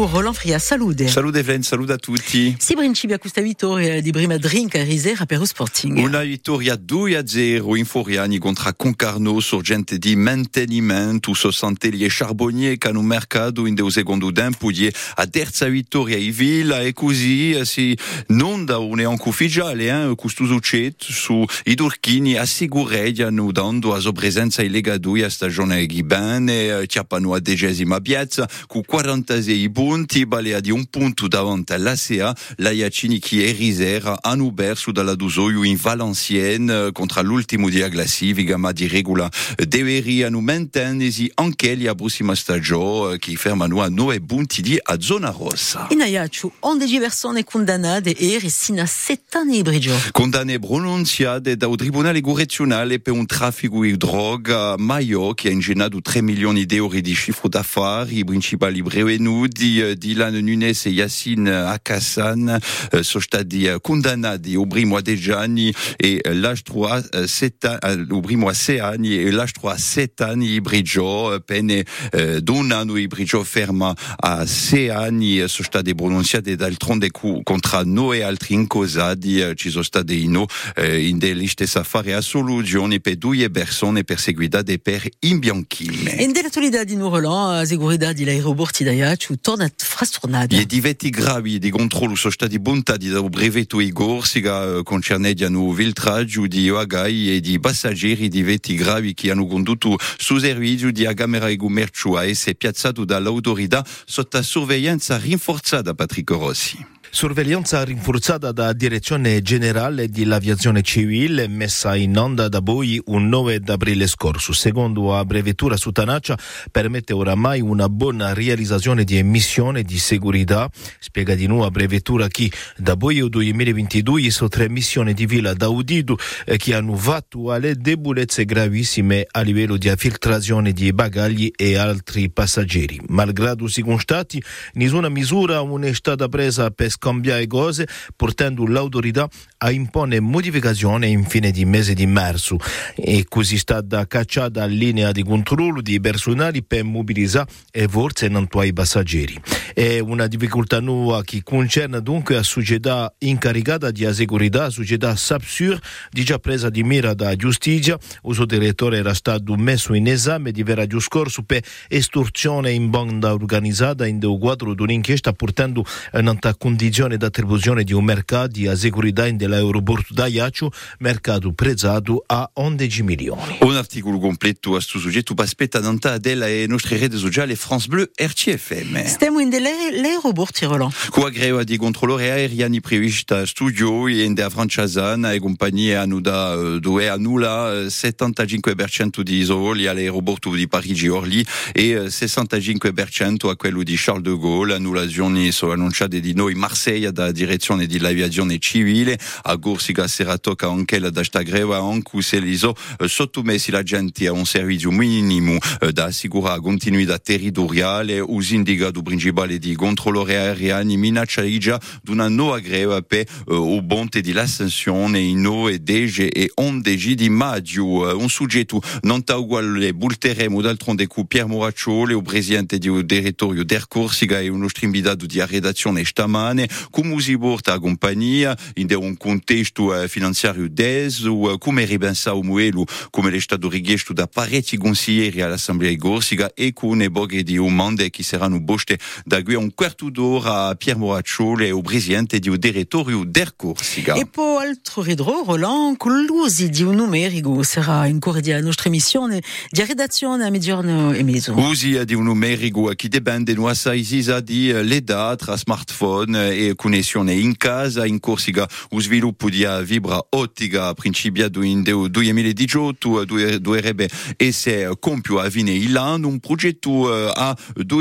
tu Roland Fria, salute. Salute Evlen, salute a tutti. Si principia questa vittoria di prima drink a Risera per lo Sporting. Una vittoria 2-0 in Foriani contro Concarneau, sorgente di mantenimento, sostanti gli charbonnier che hanno mercato in secondo tempo a terza vittoria in Villa e così si non da un ufficiale questo succede su i turchini assicurano dando la sua presenza in Lega 2 a stagione bene, chiappano a 10ª piazza con 46 punti, balea di un punto davanti all'ACA, la Iacini che è Risera hanno perso dalla Dusoio in Valenciennes contro l'ultimo dia classifica, ma di regola deveria mantenersi anche la prossima stagione che fermano a 9 punti di a zona rossa. In Aiacciu, 11 persone condannate e sino a 7 anni di brigio. Condanne pronunciate dal Tribunale Correzionale per un traffico di droga Maio che ha ingenato 3 milioni di euro di cifre d'affari. I principali prevenuti Dylan Nunes e Yassine Hakassan sono stati condannati al primo a 10 anni e l'altro a 7 anni e l'altro a 7 anni di brigio, pene d'un anno di brigio ferma a 6 anni sono state pronunciate d'altronde contro noi e altri incosati. Ci sono state in delle stesse affari a soluzione per 2 persone perseguitate per imbianchime. E nell'attualità di Roland, la sicurezza dell'aeroporto di Aiacciu torna frastornata. Gli difetti gravi di controllo sono stati puntati dal brevetto Igor, che concernevano filtraggio di bagagli e di passeggeri. Difetti gravi che hanno condotto sul servizio di Camera e Commercio a essere piazzato dall'autorità sotto sorveglianza rinforzata. Patrick Rossi. Sorveglianza rinforzata da Direzione Generale dell'Aviazione Civile messa in onda da Boi un 9 aprile scorso. Secondo la brevettura su Tanaccia permette oramai una buona realizzazione di emissione di segurità. Spiega di nuovo la brevettura che da Boi 2022 sono 3 missioni di villa da Udidu che hanno fatto alle debolezze gravissime a livello di filtrazione di bagagli e altri passeggeri. Malgrado si constati, nessuna misura non è stata presa per scambiare cose, portando l'autorità a impone modificazione in fine di mese di marzo. E così è stata cacciata linea di controllo di personali per mobilizzare e forze non ai passeggeri. È una difficoltà nuova che concerne dunque la società incaricata di segurità, la società Sapsur, già presa di mira da giustizia. Il suo direttore era stato messo in esame di venerdì scorso per estorsione in banda organizzata in un quadro di un'inchiesta portando a condizione d'attribuzione di un mercato di segurità dell'aeroporto d'Aiacciu, mercato prezzato a 11 milioni. Un articolo completo a questo soggetto aspetta Nanta della e nostre reti sociali France Bleu RCFM. Stiamo in dell'aeroporto Roland. Con la greva di controllori aeriani prevista studio e in Franciasana e compagnie hanno da dove annulla 75% di voli all'aeroporto di Parigi Orly e 65% a quello di Charles de Gaulle. Annullazioni sono annunciate di noi Marseille da direzione dell'aviazione civile. A Corsica sarà tocca anche la da sta greva anche se li sono sottomessi la gente a un servizio minimo da assicurare continuità territoriale. Us indicato principale di controllori aeriani minaccia già di una nuova greva per o bonte di l'ascensione in 9, 10 e 11 di maggio. Un soggetto non sta uguale bulteremo d'altronde con Pier Moracciole, il presidente del direttorio d'Air Corsica e uno invitato di redazione stamane. Come si porta a compagnia in un contesto finanziario deso, come ripensa Muelo, come è stato richiesto da parecchi consiglieri all'Assemblea di Corsica e con le boghe di domande che saranno poste da qui a un quarto d'ora a Pier Moracciole, il presidente del direttorio d'Air Corsica. E poi altro ridro, Roland, con l'uso di un numerico sarà in corso della nostra missione di redazione a mezzogiorno e mezzo. Usi di un numerico che dipende da una di l'età tra smartphone e connessione in casa. In Corsica lo sviluppo di fibra ottica principiato in 2018 dovrebbe essere compiuto a fine dell'anno. Un progetto a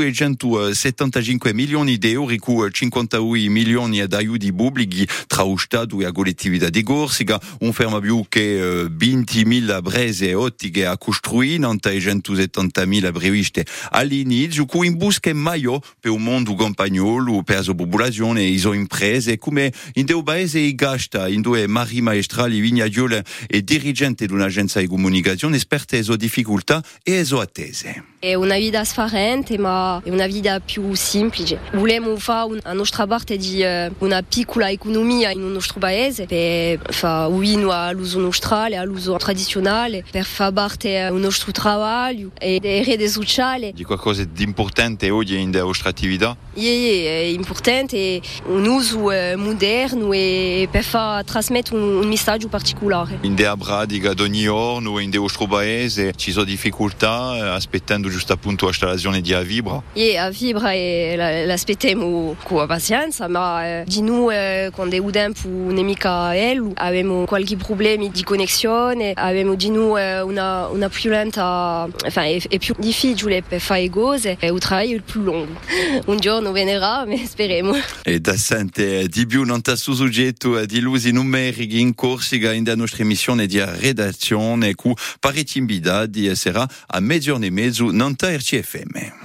275 milioni di euro con 51 milioni di aiuti pubblici tra lo Stato e la collettività di Corsica. Un ferma più che 20.000 prese ottiche a costruire, 170.000 previste all'inizio, con in busca meglio per un mondo campagnolo, per la popolazione iso imprese, come in deu paese i gasta, in due mari maestrali Vignaiol e dirigente di un'agenzia di comunicazione esperte eso difficoltà e eso attese. È una vita sfarente, ma è una vita più semplice. Volevamo fare a nostra parte di una piccola economia in nostro paese per fare uino all'uso nostrale, all'uso tradizionale, per far parte del nostro lavoro e delle reti sociali. Di qualcosa di importante oggi in vostra attività? È importante, un uso moderno e per far trasmettere un messaggio particolare. In dea pratica d'ogni giorno in vostro paese ci sono difficoltà aspettando giusto appunto l'installazione di Avibra? A Vibra l'aspettiamo con pazienza, ma di noi quando è un tempo nemica abbiamo qualche problema di connessione, abbiamo di noi una più lenta, è più difficile per fare cose e il lavoro è più lungo. Un giorno venerà, ma speriamo. E da sente di più non sta su soggetto di lusi numerici in Corsica in la nostra emissione di redazione cu parecchi invitati sarà a mezzogiorno e mezzo non RCFM.